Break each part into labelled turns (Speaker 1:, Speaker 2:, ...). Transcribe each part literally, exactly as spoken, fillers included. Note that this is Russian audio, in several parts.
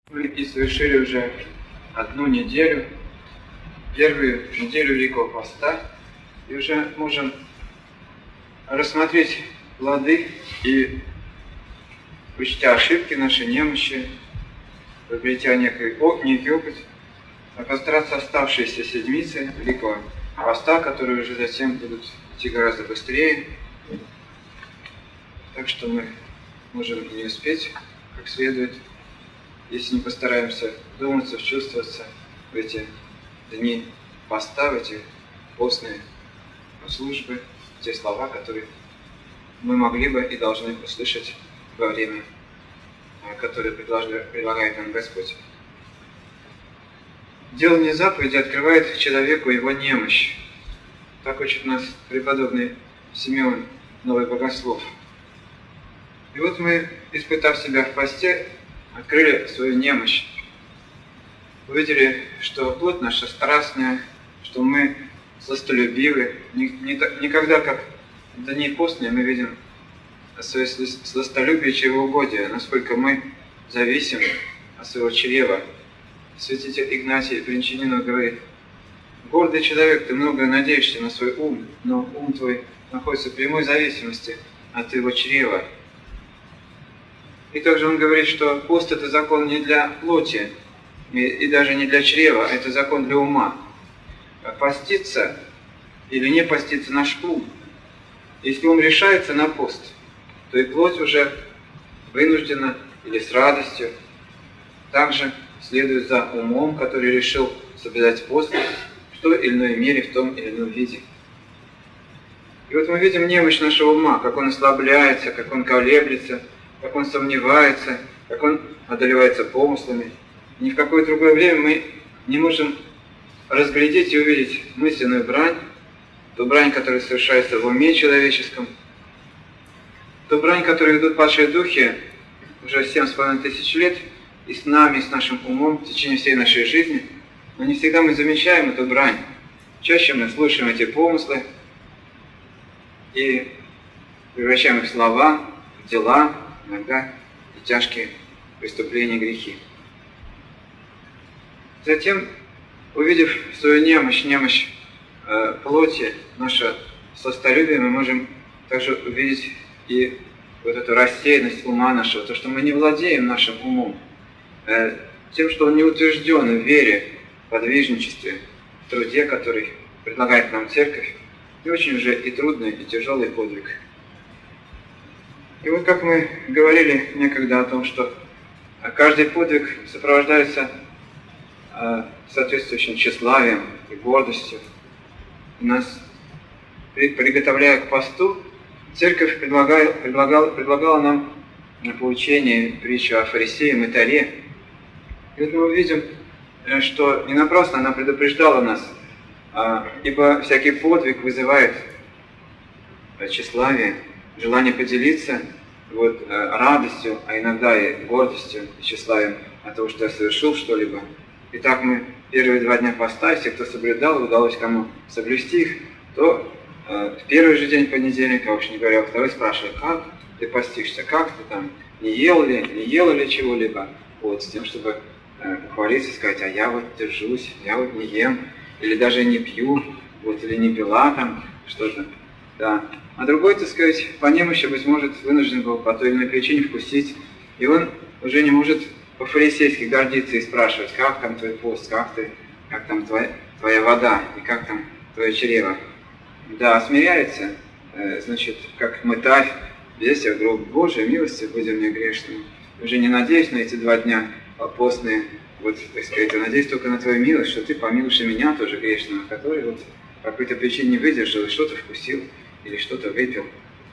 Speaker 1: Мы и совершили уже одну неделю, первую неделю Великого Поста, и уже можем рассмотреть плоды и, учтя ошибки наши, немощи, приобретя некий, некий опыт, постараться оставшиеся седмицы Великого Поста, которые уже затем будут идти гораздо быстрее, так что мы можем не успеть как следует, если не постараемся вдуматься, вчувствоваться в эти дни поста, в эти постные службы, в те слова, которые мы могли бы и должны услышать во время, которое предлагает нам Господь. Делание заповеди открывает человеку его немощь. Так учит нас преподобный Симеон, новый богослов. И вот мы, испытав себя в посте, открыли свою немощь. Увидели, что плоть наша страстная, что мы сластолюбивы. Никогда, как в дни постные, мы видим свое сластолюбие и чревоугодие, насколько мы зависим от своего чрева. Святитель Игнатий Бринчанинов говорит: «Гордый человек, ты много надеешься на свой ум, но ум твой находится в прямой зависимости от твоего чрева». И также он говорит, что пост – это закон не для плоти, и, и даже не для чрева, это закон для ума. Поститься или не поститься наш ум. Если ум решается на пост, то и плоть уже вынуждена или с радостью также следует за умом, который решил соблюдать пост в той или иной мере, в том или ином виде. И вот мы видим немощь нашего ума, как он ослабляется, как он колеблется, как он сомневается, как он одолевается помыслами. Ни в какое другое время мы не можем разглядеть и увидеть мысленную брань, ту брань, которая совершается в уме человеческом, ту брань, которую ведут падшие духи уже семь с половиной тысяч лет, и с нами, и с нашим умом в течение всей нашей жизни. Но не всегда мы замечаем эту брань. Чаще мы слушаем эти помыслы и превращаем их в слова, в дела, иногда и тяжкие преступления, грехи. Затем, увидев свою немощь, немощь э, плоти, наше сластолюбие, мы можем также увидеть и вот эту рассеянность ума нашего, то, что мы не владеем нашим умом, э, тем, что он не утвержден в вере, в подвижничестве, в труде, который предлагает нам Церковь, и очень уже и трудный, и тяжелый подвиг. И вот как мы говорили некогда о том, что каждый подвиг сопровождается соответствующим тщеславием и гордостью. И нас, приготовляя к посту, Церковь предлагала, предлагала, предлагала нам поучение, притчу о фарисее и мытаре. И вот мы увидим, что не напрасно она предупреждала нас, ибо всякий подвиг вызывает тщеславие, желание поделиться вот, радостью, а иногда и гордостью, и тщеславием от того, что я совершил что-либо. Итак, мы первые два дня поста, если кто соблюдал, удалось кому соблюсти их, то э, в первый же день понедельника, уж не говоря, второй спрашивает: как ты постишься, как ты там, не ел ли, не ела ли чего-либо, вот, с тем, чтобы э, похвалиться и сказать: а я вот держусь, я вот не ем, или даже не пью, вот, или не пила там что-то, да. А другой, так сказать, по немощи, быть может, вынужден был по той или иной причине вкусить, и он уже не может по-фарисейски гордиться и спрашивать: как там твой пост, как ты, как там твоя, твоя вода, и как там твое чрево. Да, смиряется, э, значит, как мытарь, весь я гроб Божией милости, будем мне грешными. Уже не надеюсь на эти два дня постные, вот, так сказать, а надеюсь только на твою милость, что ты помилуешь и меня тоже грешного, который вот по какой-то причине не выдержал и что-то вкусил или что-то выпил.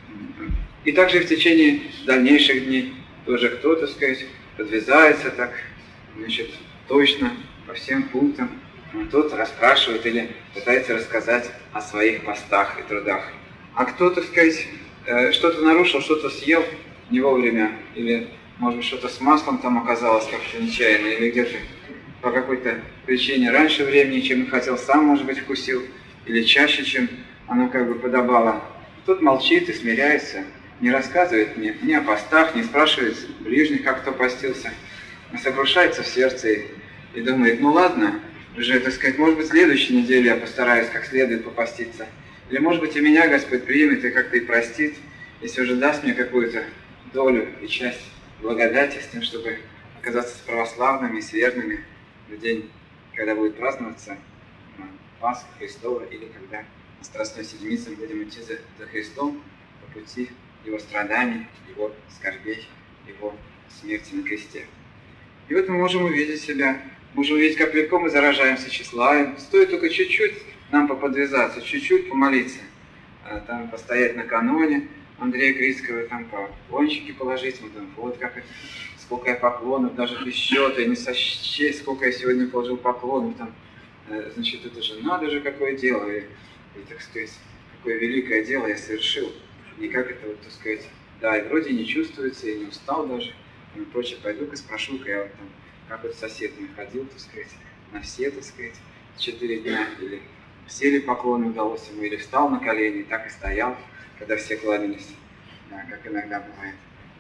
Speaker 1: И также в течение дальнейших дней тоже кто, так сказать, подвязается так, значит, точно по всем пунктам. Тот расспрашивает или пытается рассказать о своих постах и трудах. А кто, так сказать, что-то нарушил, что-то съел не вовремя, или, может быть, что-то с маслом там оказалось как-то нечаянно, или где-то по какой-то причине раньше времени, чем хотел сам, может быть, вкусил, или чаще, чем оно как бы подобало. Тот молчит и смиряется, не рассказывает мне ни о постах, не спрашивает ближних, как кто постился. сокрушается в сердце и, и думает, ну ладно, уже, так сказать, может быть, в следующей неделе я постараюсь как следует попаститься. Или, может быть, и меня Господь примет и как-то и простит, если уже даст мне какую-то долю и часть благодати с тем, чтобы оказаться с православными и с верными в день, когда будет праздноваться Пасха Христова, или когда на Страстной Седмице мы будем идти за, за Христом по пути Его страданий, Его скорбей, Его смерти на кресте. И вот мы можем увидеть себя, можем увидеть, как легко мы заражаемся тщеславием. Стоит только чуть-чуть нам поподвязаться, чуть-чуть помолиться, там постоять накануне Андрея Критского, там поклончики положить, мы думаем, вот как это, сколько я поклонов, даже без счета, и не сосчесть, сколько я сегодня положил поклонов, там, значит, это же надо же, какое дело, и, и, так сказать, какое великое дело я совершил, и как это, вот, так сказать, да, и вроде не чувствуется, и не устал даже, и прочее, пойду-ка спрошу-ка я вот там, как вот сосед мой ходил, так сказать, на все, так сказать, четыре дня, или все ли поклоны удалось ему, или встал на колени, и так и стоял, когда все кланялись, да, как иногда бывает.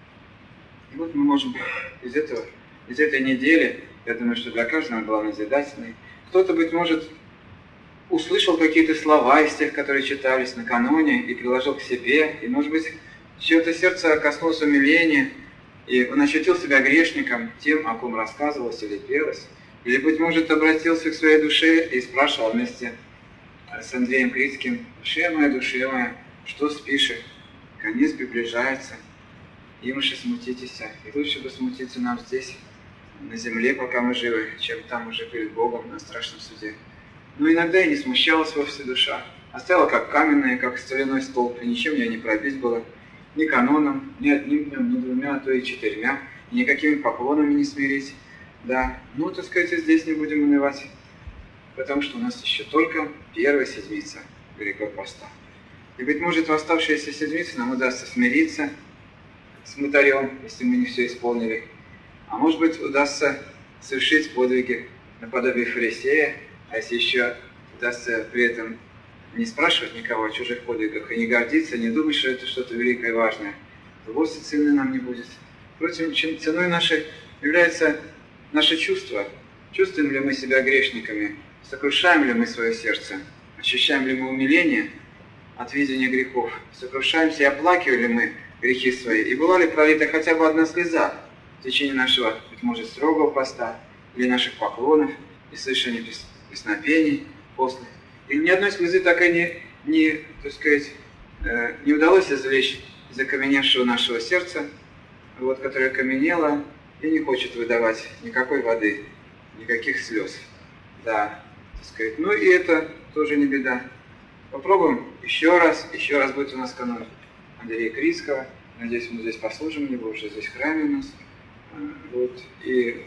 Speaker 1: И вот мы можем из этого, из этой недели, я думаю, что для каждого была назидательной, кто-то, быть может, услышал какие-то слова из тех, которые читались накануне, и приложил к себе, и, может быть, чье-то сердце коснулось умиления, и он ощутил себя грешником тем, о ком рассказывалось или пелось, или, быть может, обратился к своей душе и спрашивал вместе с Андреем Критским: «Душе моя, душе моя, что спишь? Конец приближается, имаше смутитесь, и лучше бы смутиться нам здесь, на земле, пока мы живы, чем там уже перед Богом на страшном суде». Но иногда и не смущалась вовсе душа, а стояла как каменная, как соляной столб, и ничем ее не пробить было, ни каноном, ни одним днем, ни двумя, а то и четырьмя, и никакими поклонами не смирить. Да, ну, так сказать, и здесь не будем унывать, потому что у нас еще только первая седмица Великого Поста. И, быть может, в оставшиеся седмицы нам удастся смириться с мытарем, если мы не все исполнили. А может быть, удастся совершить подвиги наподобие фарисея, а если еще удастся при этом не спрашивать никого о чужих подвигах и не гордиться, не думать, что это что-то великое и важное, то вовсе цены нам не будет. Впрочем, ценой нашей является наше чувство. Чувствуем ли мы себя грешниками? Сокрушаем ли мы свое сердце? Ощущаем ли мы умиление от видения грехов? Сокрушаемся и оплакивали мы грехи свои? И была ли пролита хотя бы одна слеза в течение нашего, быть может, строгого поста, или наших поклонов, и слышания песнопений после? Или ни одной слезы так и не, не, так сказать, не удалось извлечь из окаменевшего нашего сердца, вот, которое окаменело и не хочет выдавать никакой воды, никаких слез. Да, так сказать. Ну и это тоже не беда. Попробуем еще раз, еще раз будет у нас канон Андрея Критского. Надеюсь, мы здесь послужим его, уже здесь в храме у нас. Вот. И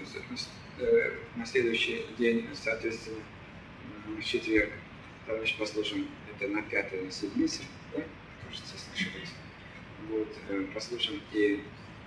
Speaker 1: на следующий день, соответственно, в четверг, товарищ послушаем, это на пятое седмице, да? Кажется, слышались. Вот, послушаем и,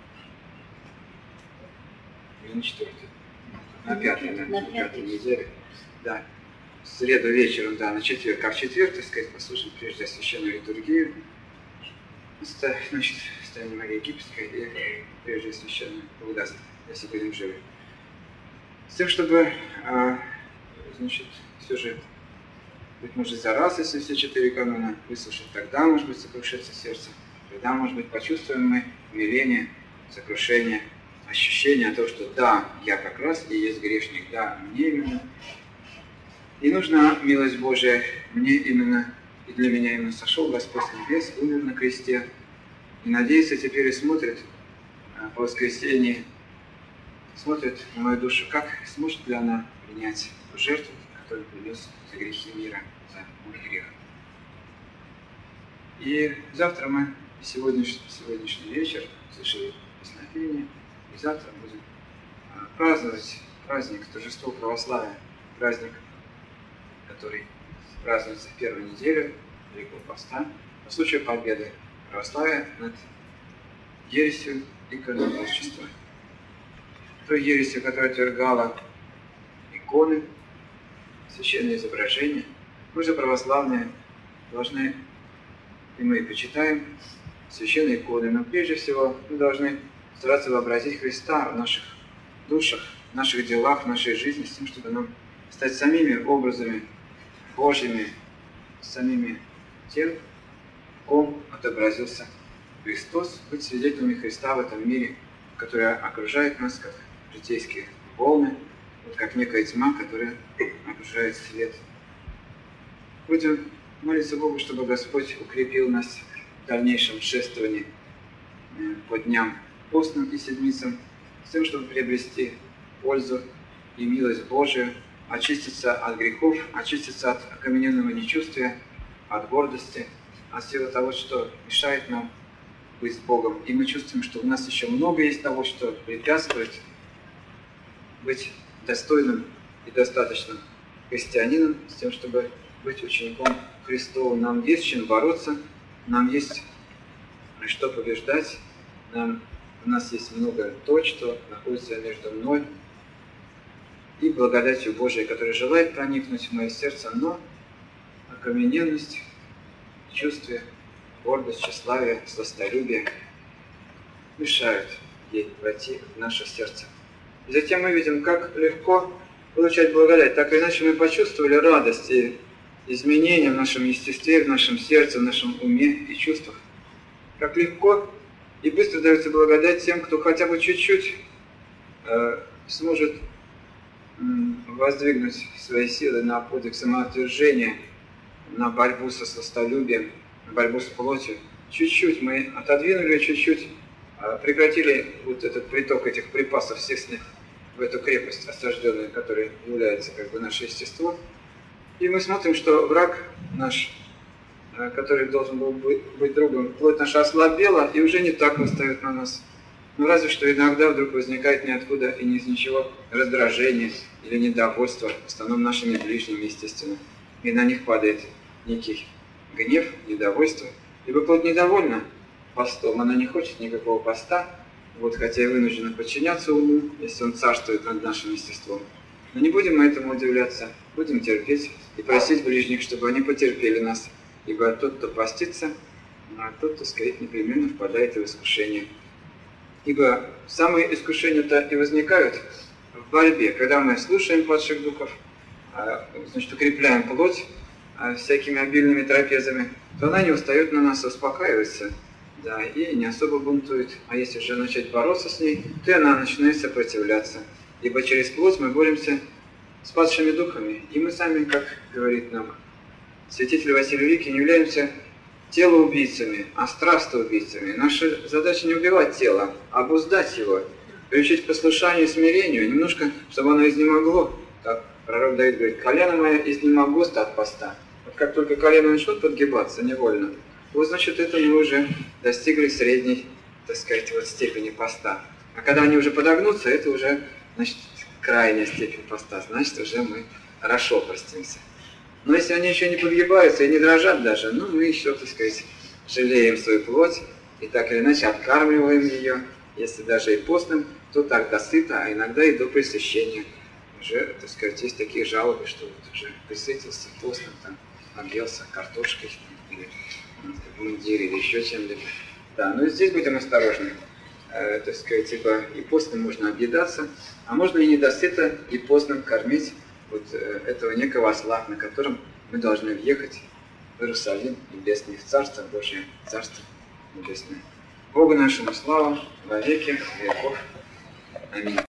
Speaker 1: и на четвертое, на пятое, на, на пятой неделе, да, в среду вечером, да, на четверг, а в четверг, так сказать, послушаем прежде священную литургию, значит, Стояние Марии Египетской и прежде священную Богодаст, если будем живы. С тем, чтобы, значит, все же, быть может, за раз, если все четыре канона выслушать, тогда, может быть, сокрушится сердце, тогда, может быть, почувствуем мы умиление, сокрушение, ощущение того, что да, я как раз и есть грешник, да, мне именно. И нужна милость Божия, мне именно, и для меня именно сошел Господь с небес, умер на кресте, и, надеется, теперь и смотрит по воскресенье, смотрит на мою душу, как сможет ли она принять ту жертву, которую принес за грехи мира, за мой грех. И завтра мы, сегодняшний, сегодняшний вечер, слышали песнопение, и завтра будем праздновать праздник торжества православия, праздник, который празднуется в первую неделю Великого Поста, по случаю победы православия над ересью иконоборчества. Той ересью, которая отвергала иконы, священные изображения. Мы же православные должны, и мы почитаем священные иконы, но прежде всего мы должны стараться вообразить Христа в наших душах, в наших делах, в нашей жизни, с тем, чтобы нам стать самими образами Божьими, самими тем, в ком отобразился Христос, быть свидетелями Христа в этом мире, который окружает нас, как житейские волны, вот как некая тьма, которая окружает свет. Будем молиться Богу, чтобы Господь укрепил нас в дальнейшем шествовании по дням постным и седмицам, с тем, чтобы приобрести пользу и милость Божию, очиститься от грехов, очиститься от окамененного нечувствия, от гордости, от всего того, что мешает нам быть с Богом. И мы чувствуем, что у нас еще много есть того, что препятствует быть достойным и достаточным христианином, с тем, чтобы быть учеником Христовым. Нам есть чем бороться, нам есть что побеждать, нам, у нас есть много то, что находится между мной и благодатью Божией, которая желает проникнуть в мое сердце, но окамененность, чувствие, гордость, тщеславие, сластолюбие мешают ей войти в наше сердце. И затем мы видим, как легко получать благодать. Так или иначе мы почувствовали радость и изменения в нашем естестве, в нашем сердце, в нашем уме и чувствах. Как легко и быстро дается благодать тем, кто хотя бы чуть-чуть э, сможет э, воздвигнуть свои силы на подвиг самоотвержения, на борьбу со сластолюбием, на борьбу с плотью. Чуть-чуть мы отодвинули, чуть-чуть э, прекратили вот этот приток этих припасов естественных в эту крепость осажденную, которая является как бы наше естество. И мы смотрим, что враг наш, который должен был быть другом, плоть наша ослабела и уже не так восстает на нас. Ну разве что иногда вдруг возникает ниоткуда и ни из ничего раздражение или недовольство, в основном нашими ближними, естественно. И на них падает некий гнев, недовольство. Ибо плоть недовольна постом, она не хочет никакого поста, вот, хотя и вынуждена подчиняться уму, если он царствует над нашим естеством. Но не будем мы этому удивляться, будем терпеть и просить ближних, чтобы они потерпели нас. Ибо тот, кто постится, а тот, так сказать, непременно впадает в искушение. Ибо самые искушения-то и возникают в борьбе, когда мы слушаем падших духов, значит, укрепляем плоть всякими обильными трапезами, то она не устает на нас, успокаивается, да, и не особо бунтует. А если же начать бороться с ней, то она начинает сопротивляться. Ибо через плоть мы боремся с падшими духами. И мы сами, как говорит нам святитель Василий Великий, не являемся телоубийцами, а страстоубийцами. Наша задача не убивать тело, а обуздать его, приучить к послушанию и смирению, немножко, чтобы оно изнемогло. Как пророк Давид говорит: колено мое изнемогло от поста. Вот как только колено начнут подгибаться невольно, вот значит это мы уже достигли средней, так сказать, вот степени поста. А когда они уже подогнутся, это уже, значит, крайняя степень поста, значит уже мы хорошо простимся. Но если они еще не подгибаются и не дрожат даже, ну мы еще, так сказать, жалеем свою плоть и так или иначе откармливаем ее. Если даже и постным, то так до сыта, а иногда и до пресыщения. Уже, так сказать, есть такие жалобы, что вот уже присытился постным, там, объелся картошкой или в мундире или еще чем-либо. Да, но здесь будем осторожны. Э, так сказать, ибо и постным можно объедаться, а можно и недосыто, и постным кормить вот э, этого некого осла, на котором мы должны въехать в Иерусалим небесный, в Царство Божие, Царство Небесное. Богу нашему слава во веки веков. Аминь.